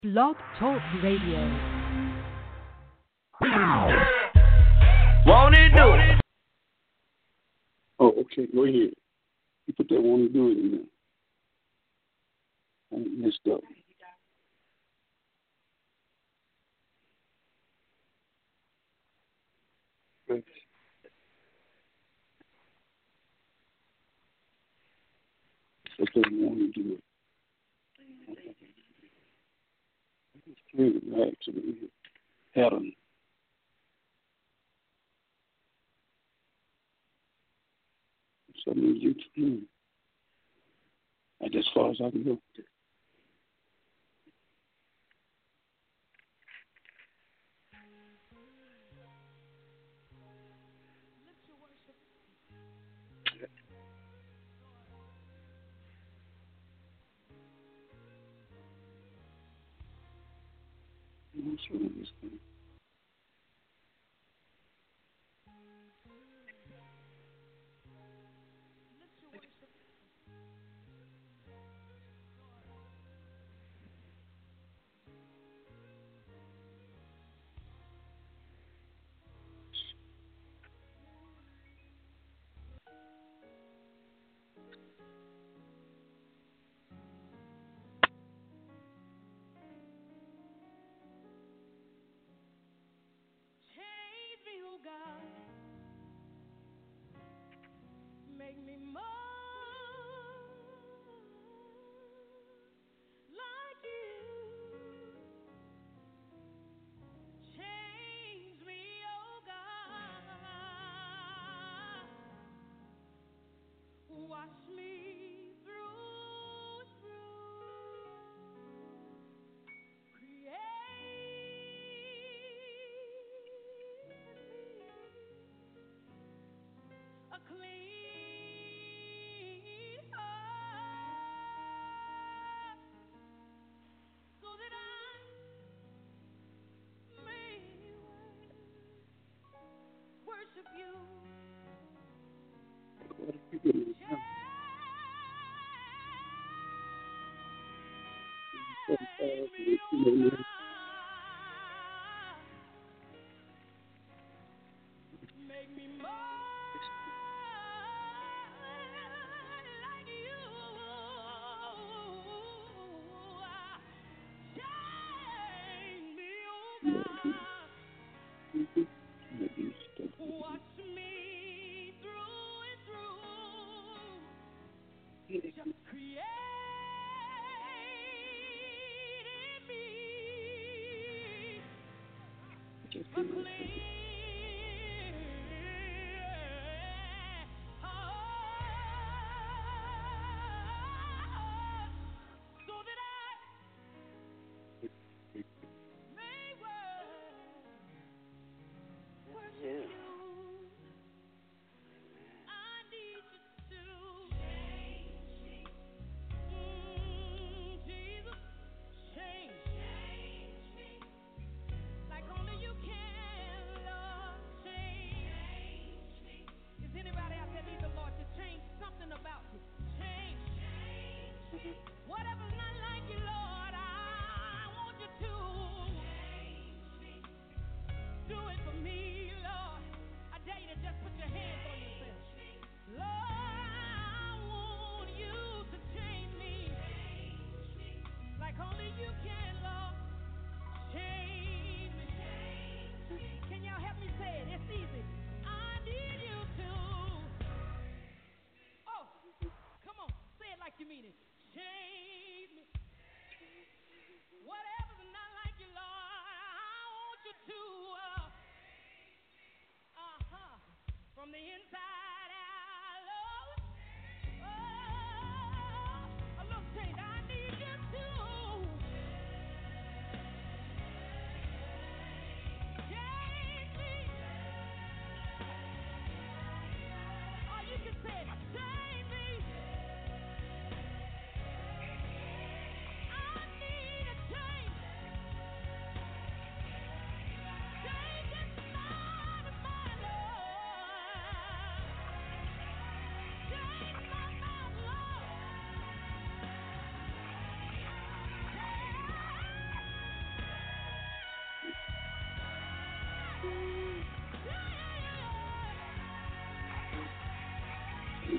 Blog Talk Radio. Won't it do it? Oh, okay. Go ahead. You put that "won't it do it" in there. I messed up. Put that "won't it do it." It's clear that actually had them. So I need you to that's as far as I can go. What's wrong with this thing? Change me, oh God. Make me more like you. Change me, oh God. Wash me through and through. Create in me a clean heart, so that I may worship you. Change me, oh God. Make me more like you. Change me, oh God. Wash me through and through. Just create in me a clean heart, so that I may worship you. I need you to change me. Jesus, change me like only you can, Lord.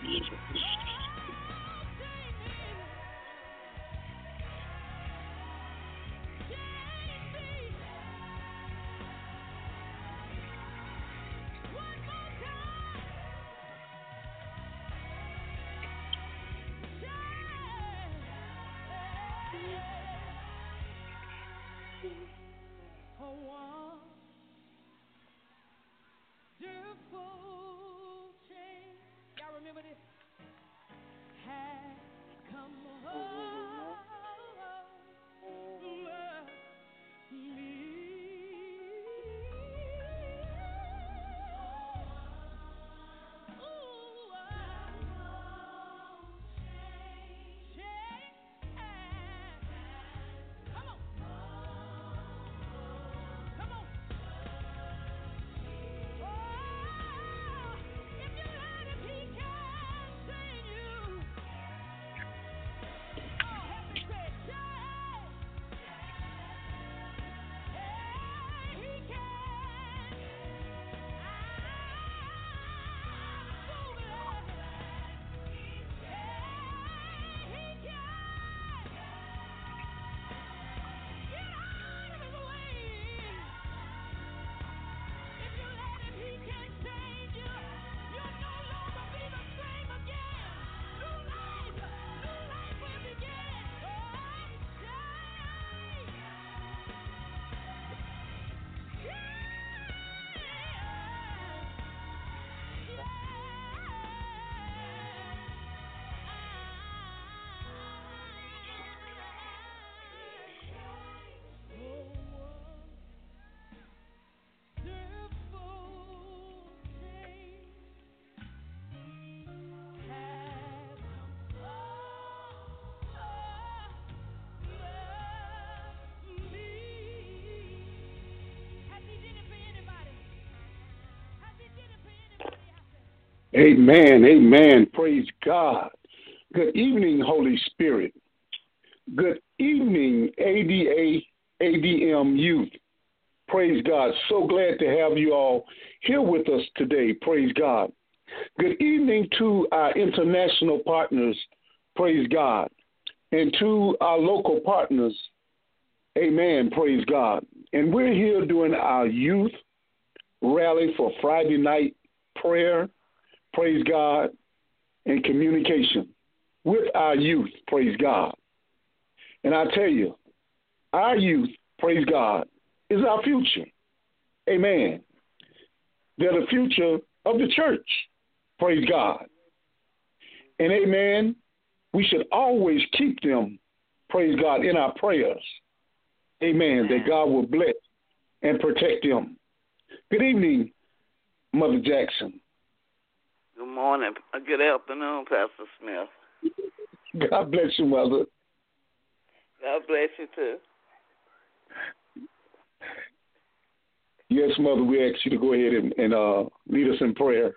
Y'all remember this? Has come over me. Amen. Amen. Praise God. Good evening, Holy Spirit. Good evening, ADM youth. Praise God. So glad to have you all here with us today. Praise God. Good evening to our international partners. Praise God. And to our local partners. Amen. Praise God. And we're here doing our youth rally for Friday night prayer. Praise God, and communication with our youth, praise God. And I tell you, our youth, praise God, is our future. Amen. They're the future of the church, praise God. And amen, we should always keep them, praise God, in our prayers. Amen, that God will bless and protect them. Good evening, Mother Jackson. Good morning. Good afternoon, Pastor Smith. God bless you, Mother. God bless you, too. Yes, Mother, we ask you to go ahead and lead us in prayer.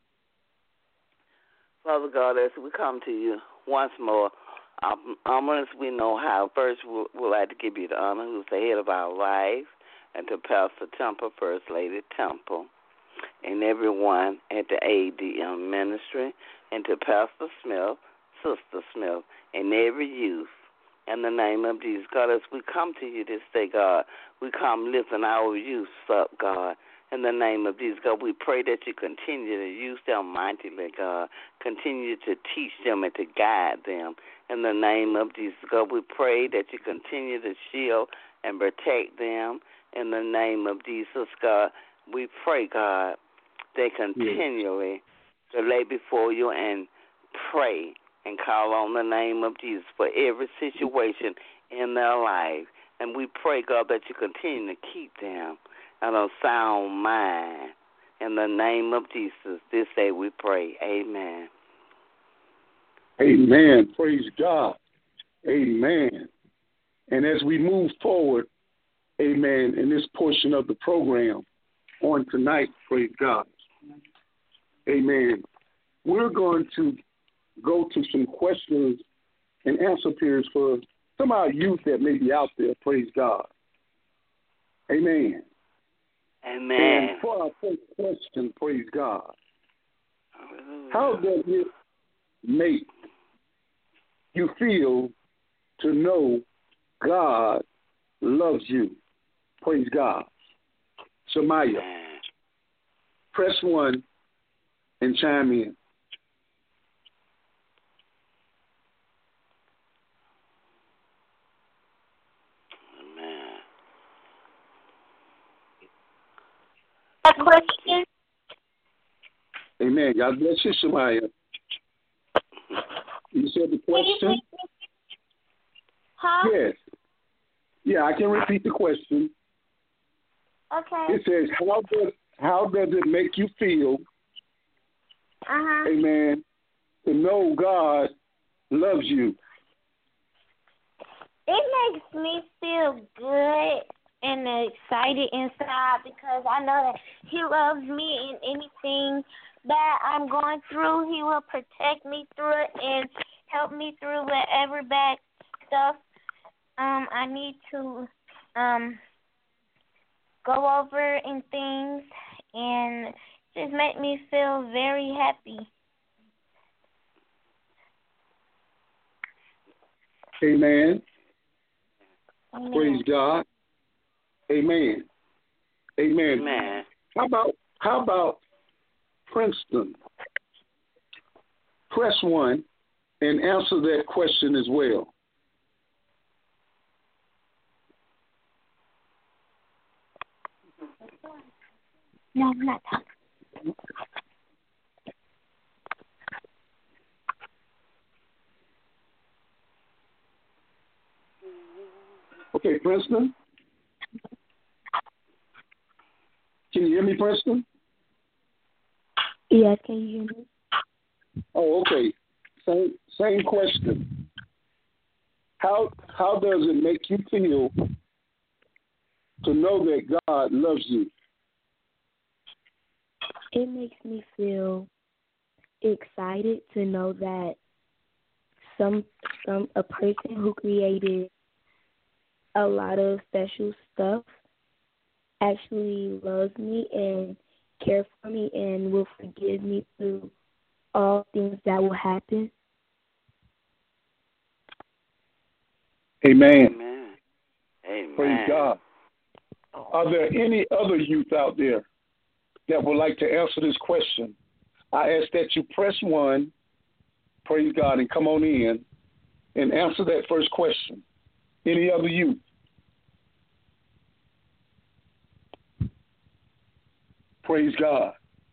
Father God, as we come to you once more, as we know how, first we'd like to give you the honor who's the head of our life, and to Pastor Temple, First Lady Temple, and everyone at the ADM ministry, and to Pastor Smith, Sister Smith, and every youth. In the name of Jesus, God, as we come to you this day, God, we come lifting our youth up, God. In the name of Jesus, God, we pray that you continue to use them mightily, God. Continue to teach them and to guide them. In the name of Jesus, God, we pray that you continue to shield and protect them. In the name of Jesus, God, we pray, God, they continually to lay before you and pray and call on the name of Jesus for every situation in their life. And we pray, God, that you continue to keep them in a sound mind. In the name of Jesus, this day we pray. Amen. Amen. Praise God. Amen. And as we move forward, amen, in this portion of the program on tonight, praise God, amen, we're going to go to some questions and answer periods for some of our youth that may be out there, praise God. Amen. Amen. And for our first question, praise God, how does it make you feel to know God loves you? Praise God. Shamaya, Man. press 1 and chime in. Man. A question? Amen. God bless you, Shamaya. You said the Can you question? repeat? Huh? Yes. Yeah, I can repeat the question. Okay. It says, how does it make you feel, Uh-huh. amen, to know God loves you? It makes me feel good and excited inside because I know that He loves me in anything that I'm going through. He will protect me through it and help me through whatever bad stuff I need to go over and things, and just make me feel very happy. Amen. Amen. Praise God. Amen. Amen. Man. How about Princeton? Press 1 and answer that question as well. No, I'm not talking. Okay, Princeton? Can you hear me, Princeton? Yes, can you hear me? Oh, okay. Same question. How does it make you feel to know that God loves you? It makes me feel excited to know that a person who created a lot of special stuff actually loves me and cares for me and will forgive me through all things that will happen. Amen. Amen. Amen. Praise God. Are there any other youth out there that would like to answer this question? I ask that you press 1, praise God, and come on in and answer that first question. Any other youth? Praise God.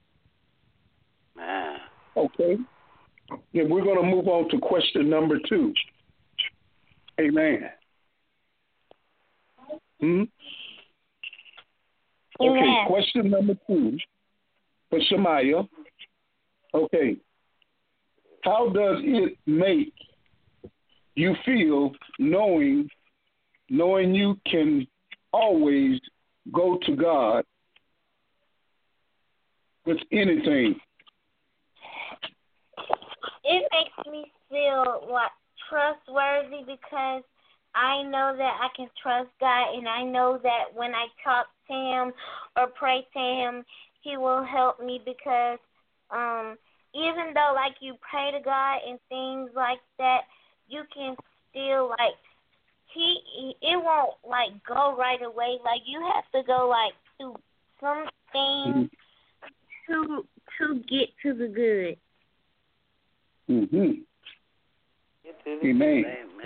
Man. Okay. Then we're going to move on to question number 2. Amen. Okay, Amen. question number 2 for Shamaya. Okay. How does it make you feel knowing you can always go to God with anything? It makes me feel like trustworthy because I know that I can trust God, and I know that when I talk to Him or pray to Him, He will help me because even though like you pray to God and things like that, you can still like it won't like go right away. Like you have to go like through some things to get to the good. Mm-hmm. Amen.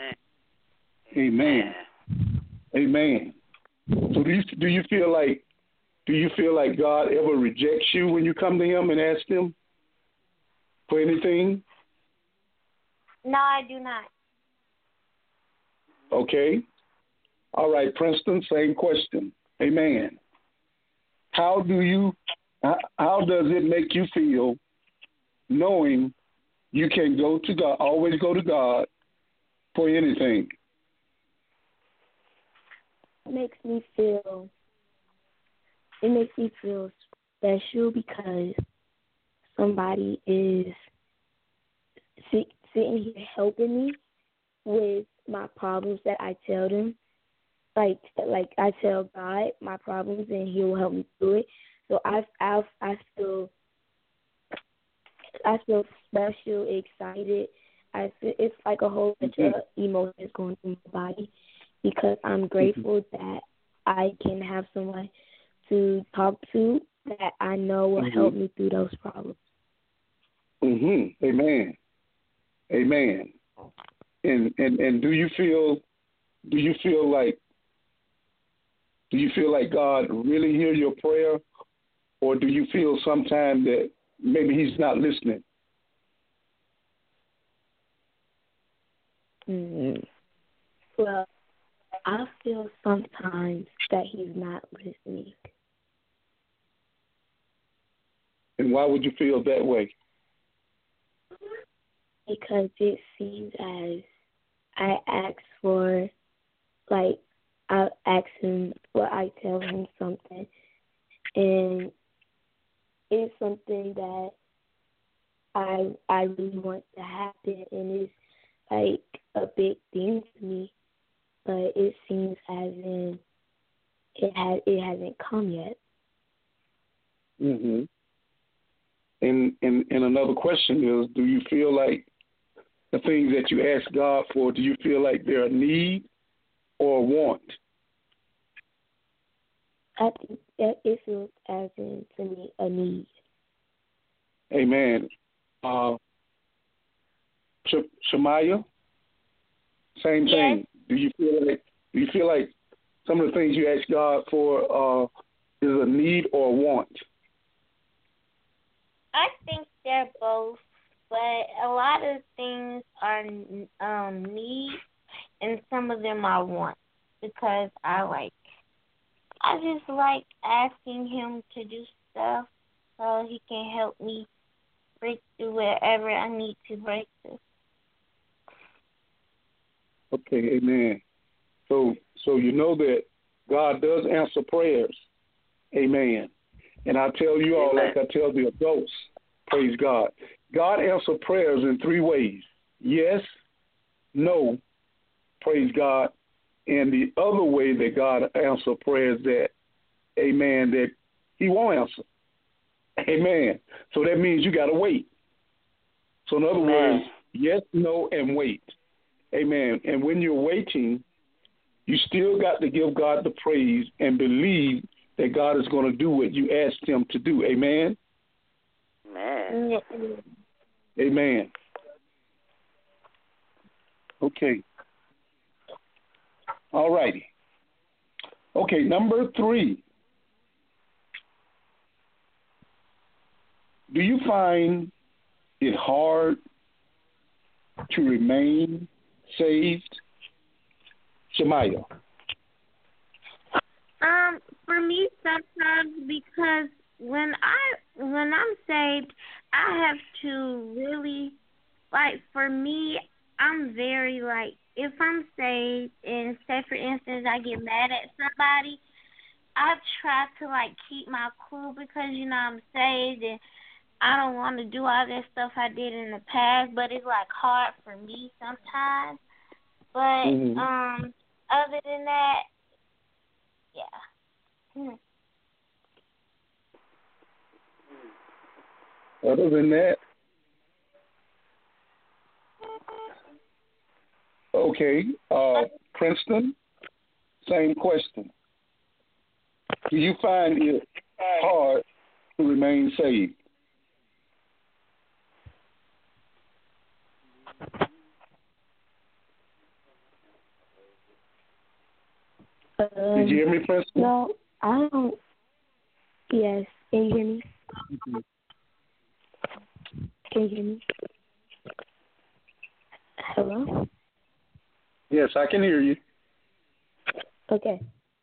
Amen. Amen. So do you feel like God ever rejects you when you come to Him and ask Him for anything? No, I do not. Okay. All right, Princeton, same question. Amen. How does it make you feel knowing you can go to God, always go to God for anything? It makes me feel special because somebody is sitting here helping me with my problems that I tell them. Like I tell God my problems and He will help me through it. So I feel I feel special, excited. It's like a whole bunch of emotions going through my body because I'm grateful that I can have someone to talk to that I know will help me through those problems. Amen. Amen. And do you feel like God really hear your prayer, or do you feel sometimes that maybe He's not listening? Well, I feel sometimes that He's not listening. And why would you feel that way? Because it seems as I ask for, like, I ask Him or I tell Him something, and it's something that I really want to happen, and it's like a big thing to me, but it seems as in it hasn't come yet. And another question is, do you feel like the things that you ask God for, do you feel like they're a need or a want? I think that it feels as in, to me, a need. Amen. Shamaya, same thing. Do you feel like some of the things you ask God for is a need or a want? I think they're both, but a lot of things are needs, and some of them are wants, because I just like asking Him to do stuff so He can help me break through wherever I need to break through. Okay, amen. So you know that God does answer prayers. Amen. And I tell you all, like I tell the adults, praise God. God answers prayers in three ways. Yes, no, praise God. And the other way that God answers prayers that, amen, that He won't answer. Amen. So that means you got to wait. So in other words, yes, no, and wait. Amen. And when you're waiting, you still got to give God the praise and believe that God is going to do what you asked Him to do. Amen? Amen. Okay. All righty. Okay, number 3. Do you find it hard to remain saved? Shamaya. For me, sometimes, because when I'm saved, I have to really, like, for me, I'm very, like, if I'm saved and say, for instance, I get mad at somebody, I try to, like, keep my cool because, you know, I'm saved and I don't want to do all that stuff I did in the past, but it's, like, hard for me sometimes. But other than that, yeah. Other than that, okay, Princeton, same question. Do you find it hard to remain saved? Did you hear me, Princeton? No, I don't. Yes, can you hear me? Can you hear me? Hello? Yes, I can hear you. Okay.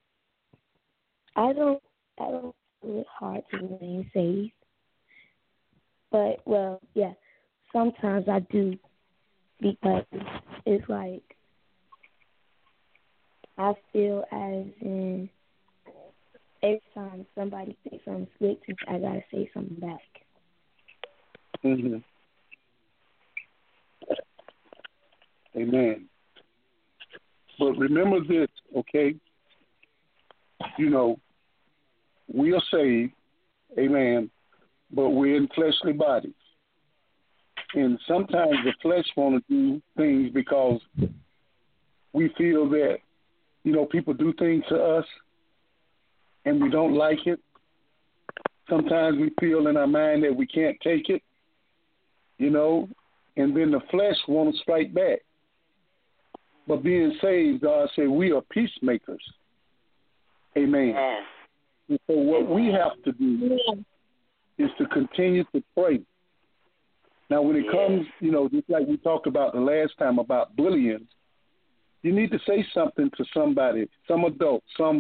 I don't find it hard to remain saved. But, well, yeah, sometimes I do, because it's like I feel as in every time somebody says something slick to me, I gotta say something back. Amen. But remember this, okay? You know, we are saved, amen, but we're in fleshly bodies. And sometimes the flesh want to do things because we feel that, people do things to us and we don't like it. Sometimes we feel in our mind that we can't take it, and then the flesh want to strike back. But being saved, God said we are peacemakers. Amen. Yes. And so what we have to do is to continue to pray. Now, when it comes, just like we talked about the last time about bullying, you need to say something to somebody, some adult, some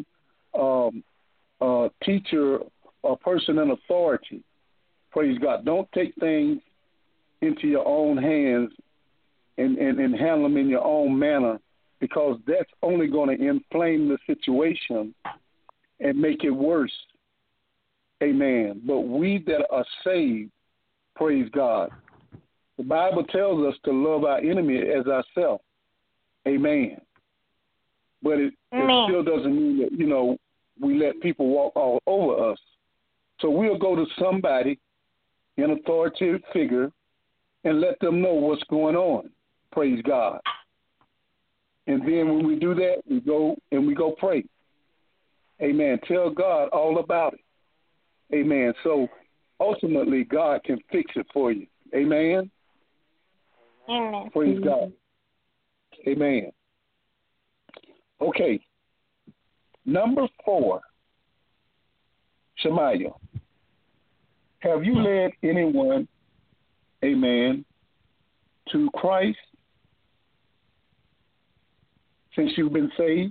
teacher or person in authority. Praise God. Don't take things into your own hands and handle them in your own manner, because that's only going to inflame the situation and make it worse. Amen. But we that are saved, praise God, the Bible tells us to love our enemy as ourselves. Amen. But it still doesn't mean that, we let people walk all over us. So we'll go to somebody, an authoritative figure, and let them know what's going on. Praise God. And then when we do that, we go pray. Amen. Tell God all about it. Amen. So ultimately, God can fix it for you. Amen. Amen. Praise God. Amen. Okay. Number 4, Shemaiah. Have you led anyone, amen, to Christ since you've been saved?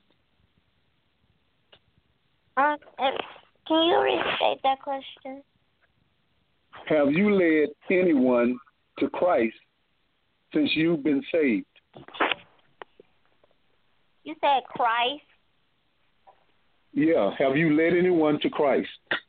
Can you restate that question? Have you led anyone to Christ since you've been saved? You said Christ? Yeah. Have you led anyone to Christ?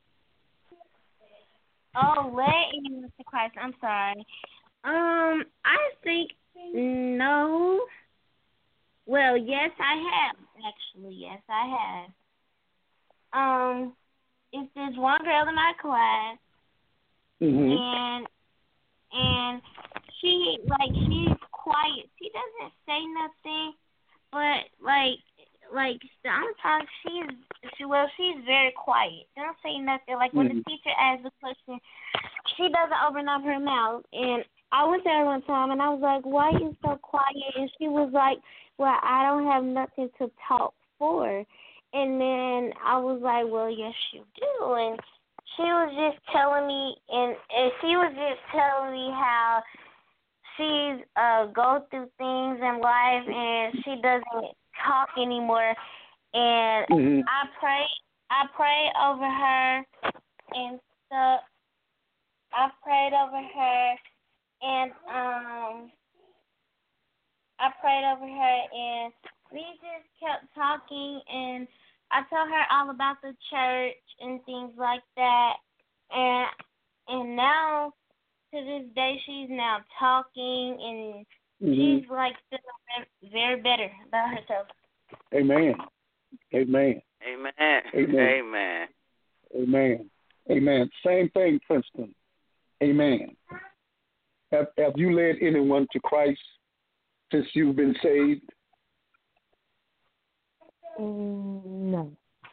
Oh, led anyone to Christ. I'm sorry. I think no. Well, yes, I have. Actually, yes, I have. It's this one girl in my class, and she's quiet. She doesn't say nothing, but sometimes she's very quiet. She don't say nothing. Like when the teacher asks a question, she doesn't open up her mouth. And I went there one time and I was like, "Why are you so quiet?" And she was like, "Well, I don't have nothing to talk for." And then I was like, "Well, yes, you do." And she was just telling me, how she's go through things in life and she doesn't talk anymore. And I prayed over her and stuff. I prayed over her and we just kept talking, and I told her all about the church and things like that. And now, to this day, she's now talking, and she's feeling very better about herself. Amen. Amen. Amen. Amen. Amen. Amen. Amen. Same thing, Princeton. Amen. Have you led anyone to Christ since you've been saved? No.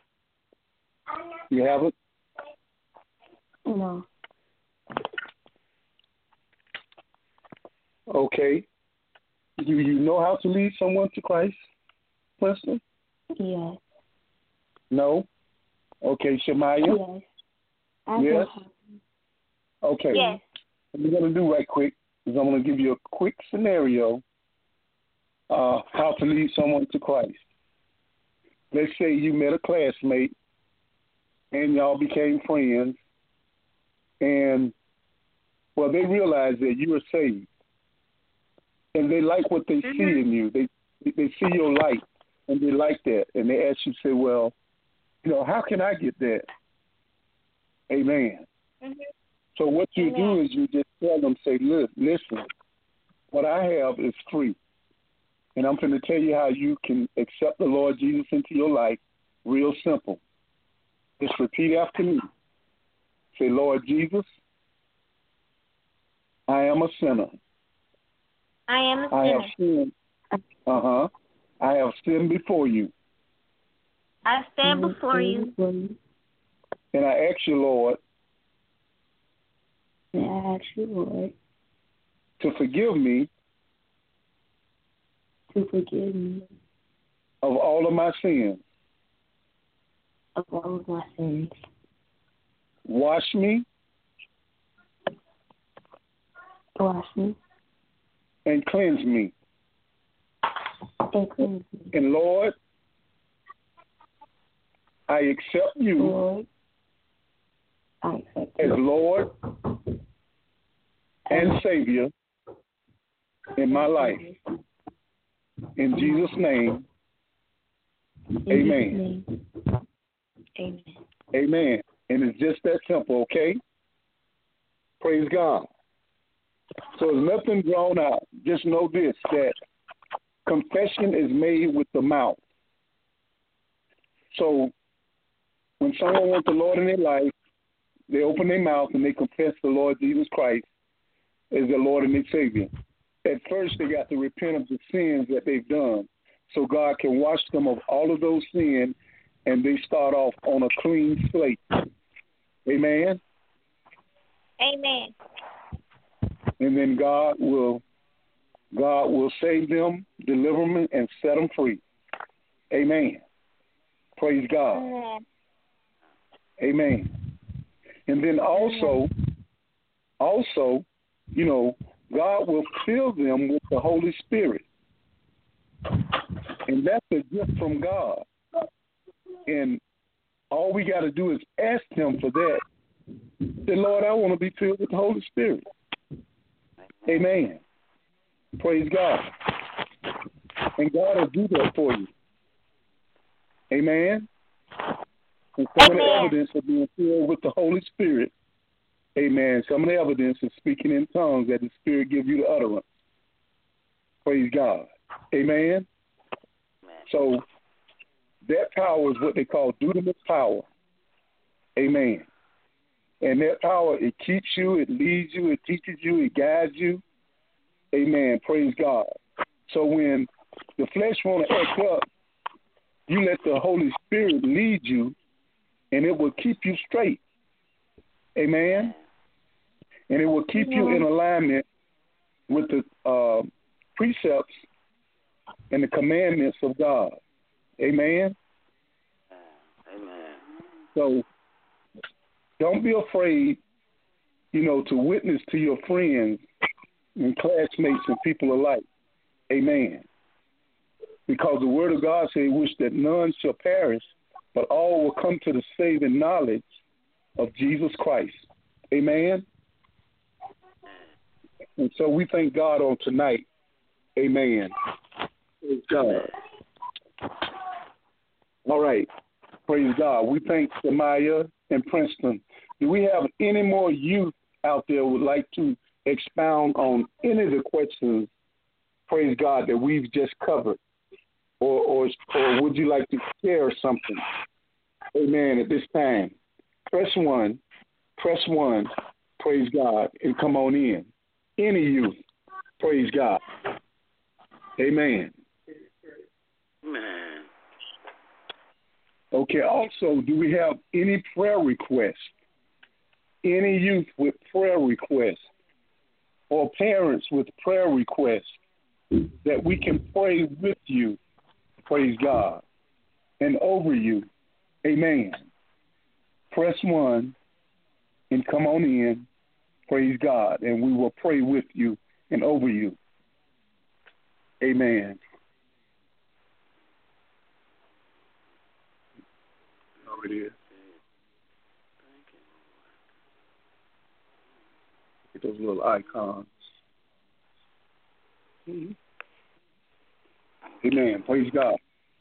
You haven't? No. Okay. Do you know how to lead someone to Christ, Princeton? Yes. No? Okay, Shemaiah? Yes. Yes? Okay. Yes. What we're going to do right quick is I'm going to give you a quick scenario how to lead someone to Christ. Let's say you met a classmate and y'all became friends, and, well, they realize that you are saved, and they like what they see in you. They see your light, and they like that, and they ask you, say, well, how can I get that? Amen. So what you do is you just tell them, say, listen, what I have is free. And I'm going to tell you how you can accept the Lord Jesus into your life. Real simple. Just repeat after me. Say, Lord Jesus, I am a sinner. I am a I have sinner. sinned. I have sinned before you. I stand before you. And I ask you, Lord, to forgive me of all of my sins. Wash me and cleanse me. And Lord, I accept you as Lord and Savior in my life. In Jesus' name, amen. Amen. And it's just that simple, okay? Praise God. So there's nothing drawn out. Just know this, that confession is made with the mouth. So when someone wants the Lord in their life, they open their mouth and they confess the Lord Jesus Christ as their Lord and their Savior. At first, they got to repent of the sins that they've done so God can wash them of all of those sins and they start off on a clean slate. Amen? Amen. And then God will save them, deliver them, and set them free. Amen. Praise God. Amen. Amen. And then also, you know, God will fill them with the Holy Spirit. And that's a gift from God. And all we got to do is ask Him for that. Say, Lord, I want to be filled with the Holy Spirit. Amen. Praise God. And God will do that for you. Amen. And some of the evidence of being filled with the Holy Spirit, amen, some of the evidence is speaking in tongues that the Spirit gives you the utterance. Praise God. Amen. So that power is what they call dunamis power. Amen. And that power, it keeps you, it leads you, it teaches you, it guides you. Amen. Praise God. So when the flesh want to act up, you let the Holy Spirit lead you, and it will keep you straight. Amen. And it will keep you in alignment with the precepts and the commandments of God. Amen. Amen. So don't be afraid, you know, to witness to your friends and classmates and people alike. Amen. Because the word of God says, wish that none shall perish, but all will come to the saving knowledge of Jesus Christ. Amen. And so we thank God on tonight. Amen. Praise God. All right. Praise God. We thank Samaya and Princeton. Do we have any more youth out there who would like to expound on any of the questions, praise God, that we've just covered? Or would you like to share something? Amen. At this time, press one, praise God, and come on in. Any youth, praise God. Amen. Amen. Okay, also, do we have any prayer requests? Any youth with prayer requests or parents with prayer requests that we can pray with you, praise God, and over you? Amen. Press one and come on in, praise God, and we will pray with you and over you. Amen. Oh, it is. Get those little icons. Mm-hmm. Amen. Praise God.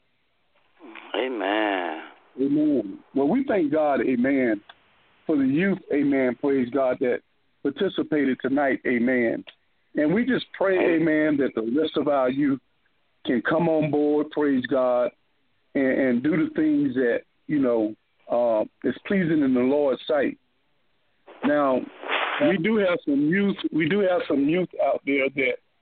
Amen. Amen. Well, we thank God, amen, for the youth, amen, praise God, that participated tonight, amen. And we just pray, amen, that the rest of our youth can come on board, praise God, and do the things that, you know, is pleasing in the Lord's sight. Now, we do have some youth out there that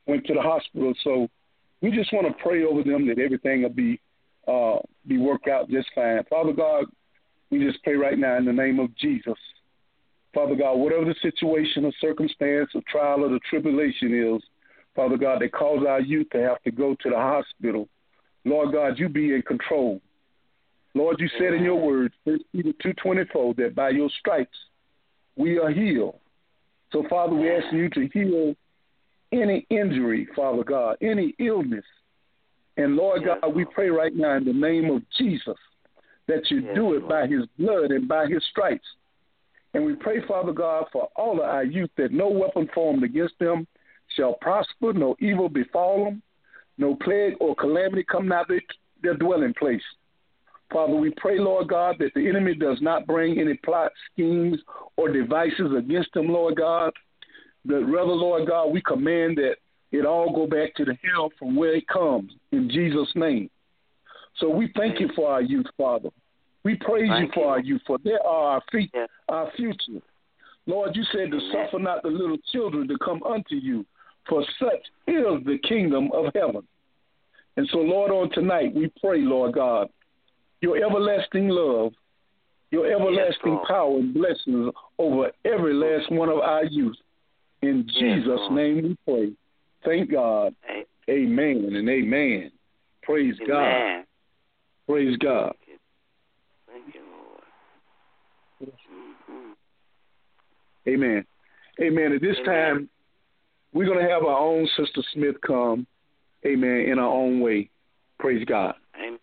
went to the hospital. So we just want to pray over them that everything will be worked out just fine. Father God, we just pray right now in the name of Jesus. Father God, whatever the situation or circumstance or trial or the tribulation is, Father God, that cause our youth to have to go to the hospital, Lord God, you be in control. Lord, you said in your word, 1 Peter 2:24, that by your stripes we are healed. So, Father, we ask you to heal any injury, Father God, any illness. And, Lord God, we pray right now in the name of Jesus that you do it by his blood and by his stripes. And we pray, Father God, for all of our youth that no weapon formed against them shall prosper, no evil befall them, no plague or calamity come out of their dwelling place. Father, we pray, Lord God, that the enemy does not bring any plots, schemes, or devices against them, Lord God. But rather, Lord God, we command that it all go back to the hell from where it comes, in Jesus' name. So we thank you for our youth, Father. We praise you for our youth, for they are our future. Lord, you said to suffer not the little children to come unto you, for such is the kingdom of heaven. And so, Lord, on tonight, we pray, Lord God, your everlasting love, your everlasting power and blessings over every last one of our youth. In Jesus' name we pray. Thank God. Amen and amen. Praise God. Praise God. Thank you, Lord. Amen. Amen. At this time, we're going to have our own Sister Smith come, amen, in our own way. Praise God. Amen.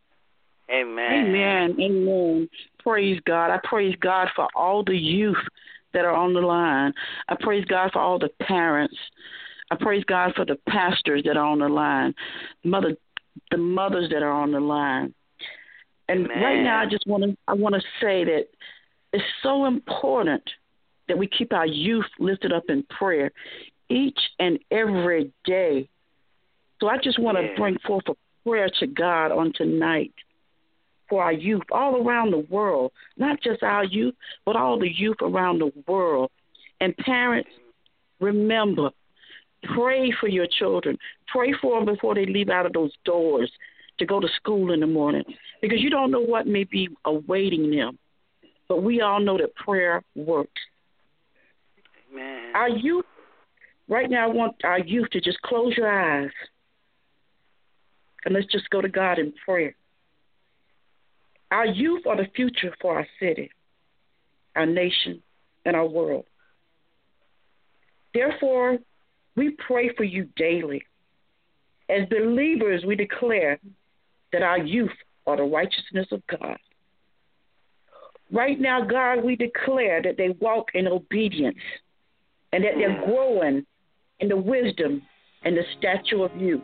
Amen. Amen. Praise God. I praise God for all the youth that are on the line. I praise God for all the parents. I praise God for the pastors that are on the line, the mothers that are on the line. And right now, I want to say that it's so important that we keep our youth lifted up in prayer each and every day. So I just want to bring forth a prayer to God on tonight for our youth all around the world, not just our youth, but all the youth around the world. And parents, remember, pray for your children. Pray for them before they leave out of those doors to go to school in the morning, because you don't know what may be awaiting them. But we all know that prayer works. Amen. Our youth, right now, I want our youth to just close your eyes and let's just go to God in prayer. Our youth are the future for our city, our nation, and our world. Therefore, we pray for you daily. As believers, we declare that our youth are the righteousness of God. Right now, God, we declare that they walk in obedience and that they're growing in the wisdom and the stature of you.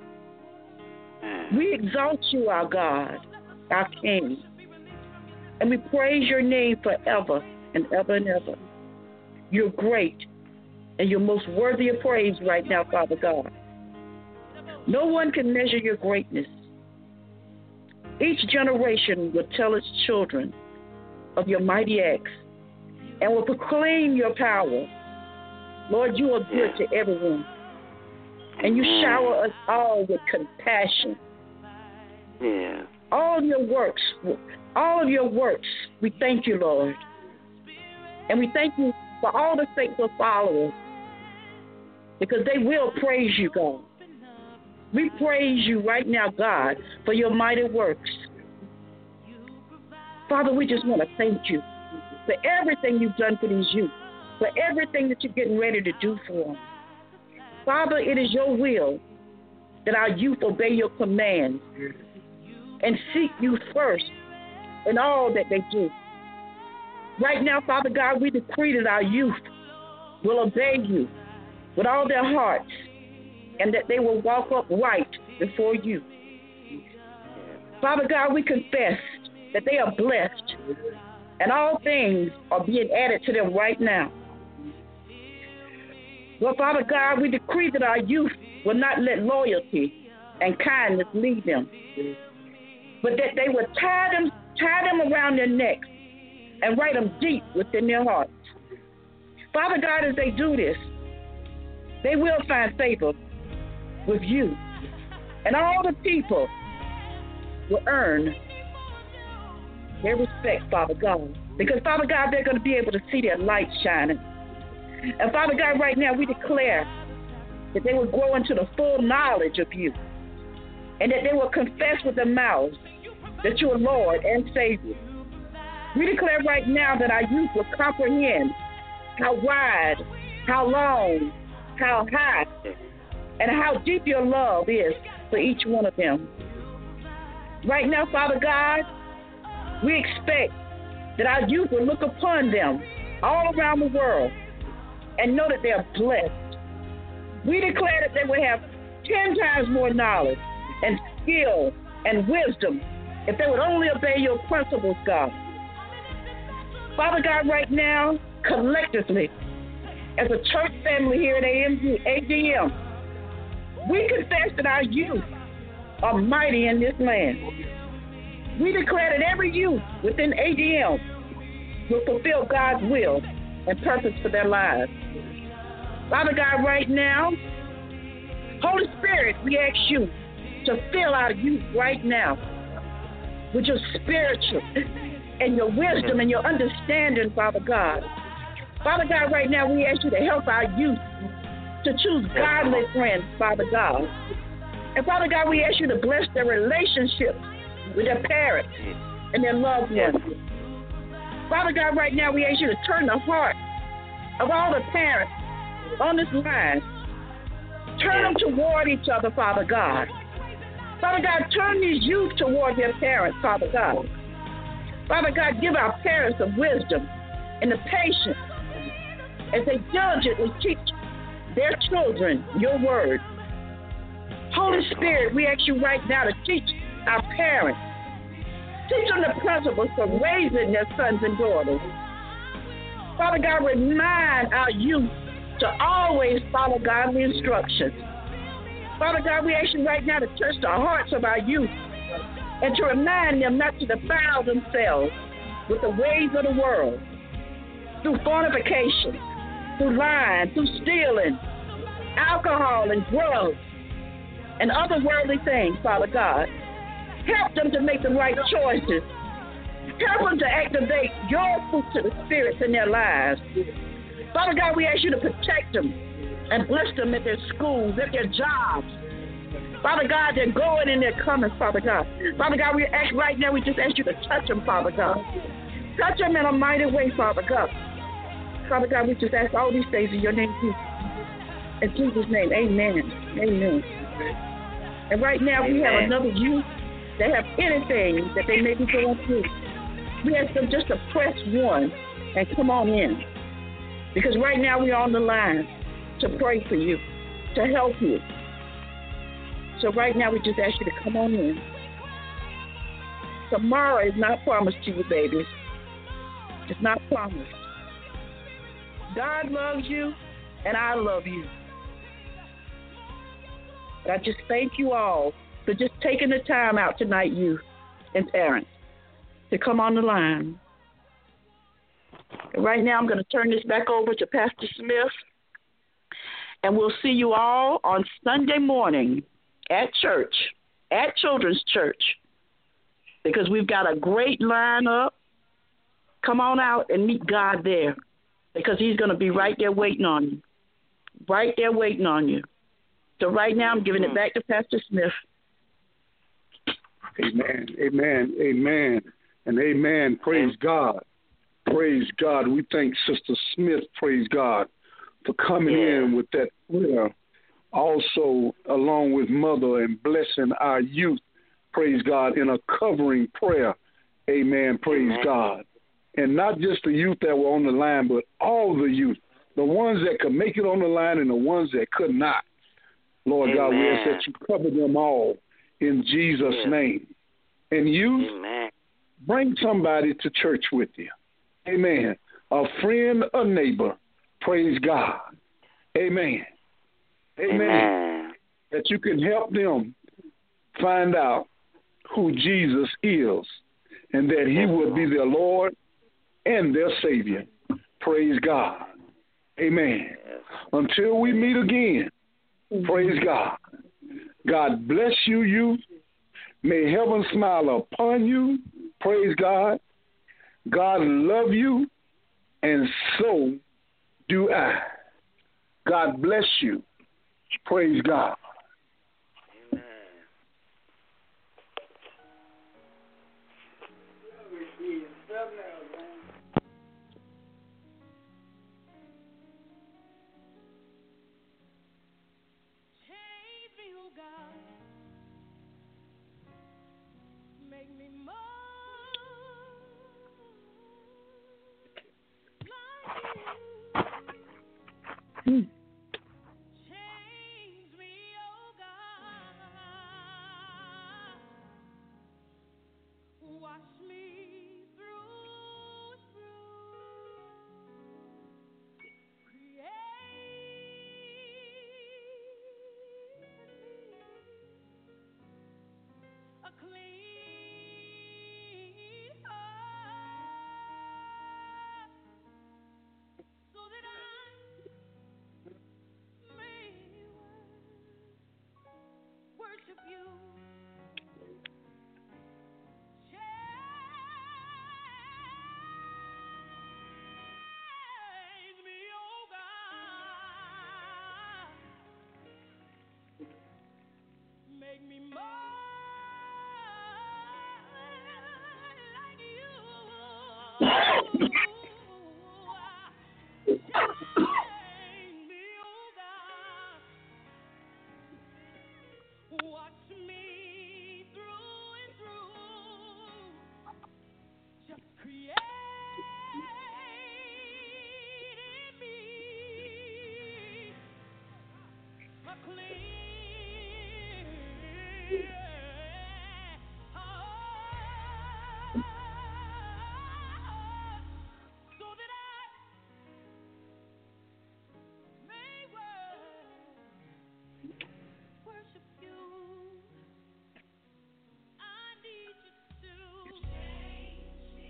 We exalt you, our God, our King, and we praise your name forever and ever and ever. You're great, and you're most worthy of praise right now, Father God. No one can measure your greatness. Each generation will tell its children of your mighty acts and will proclaim your power. Lord, you are good to everyone, and you shower us all with compassion. Yeah. All of your works, we thank you, Lord. And we thank you for all the faithful followers, because they will praise you, God. We praise you right now, God, for your mighty works. Father, we just want to thank you for everything you've done for these youth, for everything that you're getting ready to do for them. Father, it is your will that our youth obey your commands and seek you first in all that they do. Right now, Father God, we decree that our youth will obey you with all their hearts and that they will walk upright before you. Father God, we confess that they are blessed and all things are being added to them right now. Well, Father God, we decree that our youth will not let loyalty and kindness lead them, but that they will tie them around their necks and write them deep within their hearts. Father God, as they do this, They will find favor with you. And all the people will earn their respect, Father God. Because, Father God, they're going to be able to see their light shining. And, Father God, right now we declare that they will grow into the full knowledge of you, and that they will confess with their mouths that you are Lord and Savior. We declare right now that our youth will comprehend how wide, how long, how high, and how deep your love is for each one of them. Right now, Father God, we expect that our youth will look upon them all around the world and know that they are blessed. We declare that they will have 10 times more knowledge and skill and wisdom if they would only obey your principles, God. Father God, right now, collectively, as a church family here at ADM, we confess that our youth are mighty in this land. We declare that every youth within ADM will fulfill God's will and purpose for their lives. Father God, right now, Holy Spirit, we ask you to fill our youth right now with your spiritual and your wisdom and your understanding, Father God. Father God, right now, we ask you to help our youth to choose godly friends, Father God. And Father God, we ask you to bless their relationships with their parents and their loved ones. Father God, right now, we ask you to turn the heart of all the parents on this line. Turn them toward each other, Father God. Father God, turn these youth toward their parents, Father God. Father God, give our parents the wisdom and the patience as they diligently teach their children your word. Holy Spirit, we ask you right now to teach our parents. Teach them the principles for raising their sons and daughters. Father God, remind our youth to always follow godly instructions. Father God, we ask you right now to touch the hearts of our youth and to remind them not to defile themselves with the ways of the world, through fornication, through lying, through stealing, alcohol and drugs, and other worldly things, Father God. Help them to make the right choices. Help them to activate your fruits of the spirits in their lives. Father God, we ask you to protect them and bless them at their schools, at their jobs. Father God, they're going and they're coming, Father God. Father God, we ask right now, we just ask you to touch them, Father God. Touch them in a mighty way, Father God. Father God, we just ask all these things in your name, Jesus. In Jesus' name, amen. Amen. And right now, we have another youth that have anything that they may be going through. We ask them just to press 1 and come on in. Because right now, we are on the line to pray for you, to help you. So right now, we just ask you to come on in. Tomorrow is not promised to you, babies. It's not promised. God loves you, and I love you. But I just thank you all for just taking the time out tonight, youth and parents, to come on the line. And right now, I'm going to turn this back over to Pastor Smith, and we'll see you all on Sunday morning at church, at Children's Church, because we've got a great lineup. Come on out and meet God there, because he's going to be right there waiting on you, right there waiting on you. So right now, I'm giving it back to Pastor Smith. Amen, amen, amen, and amen. Praise God. Praise God. We thank Sister Smith, praise God, for coming in with that prayer. Also, along with Mother, and blessing our youth, praise God, in a covering prayer. Amen, praise God. And not just the youth that were on the line, but all the youth, the ones that could make it on the line and the ones that could not. Lord God, we ask that you cover them all in Jesus' name. And youth, bring somebody to church with you. Amen. A friend, a neighbor. Praise God. Amen. Amen. That you can help them find out who Jesus is and that he will be their Lord and their Savior. Praise God. Amen. Until we meet again, praise God. God bless you, youth. May heaven smile upon you. Praise God. God love you, and so do I. God bless you. Praise God. Amen. Change me, oh God. Make me more like you. Change me, oh God. Wash me through and through. Create in me a clean heart, so that I may worship you. Change me, oh God. Make me more like you. Change me, oh God. Watch me through and through. Just create in me a clean heart, so that I may worship you. I need you to change me.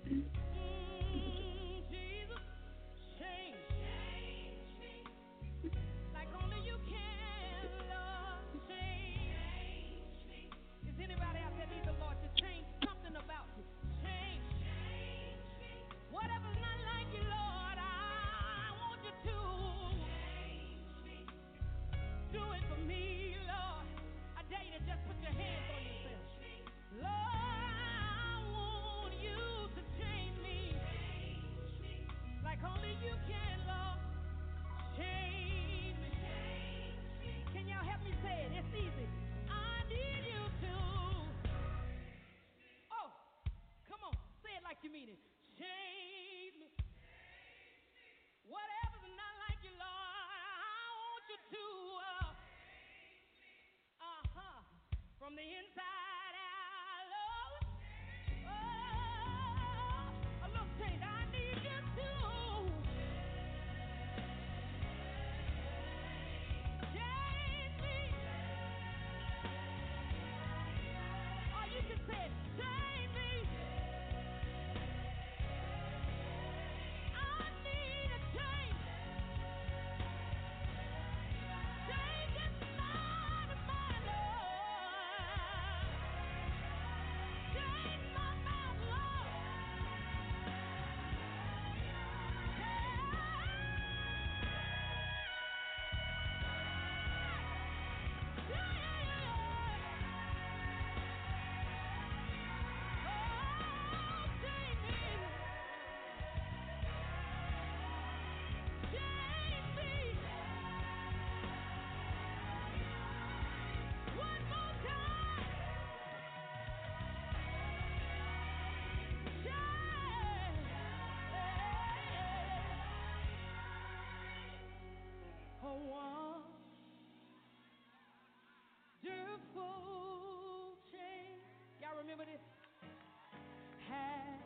Jesus, change me. Like only you can, Lord, change me. Is anybody out there need the Lord to change something about you? Change me. Whatever's not like you, Lord, I want you to change me. Do it for me, Lord. I dare you to just put your hands on yourself. Lord, I want you to change me. Like only you can, Lord. Change me. Can y'all help me say it? It's easy. I need you to. Oh, come on. Say it like you mean it. Change me. Whatever's not like you, Lord, I want you to. From the inside out, Lord. Oh, a little change. I need you to. Change me. Or you can say, change me. I need a change. Change this mind of mine, Lord. Change my mouth, Lord. Wonderful change. Y'all remember this? Have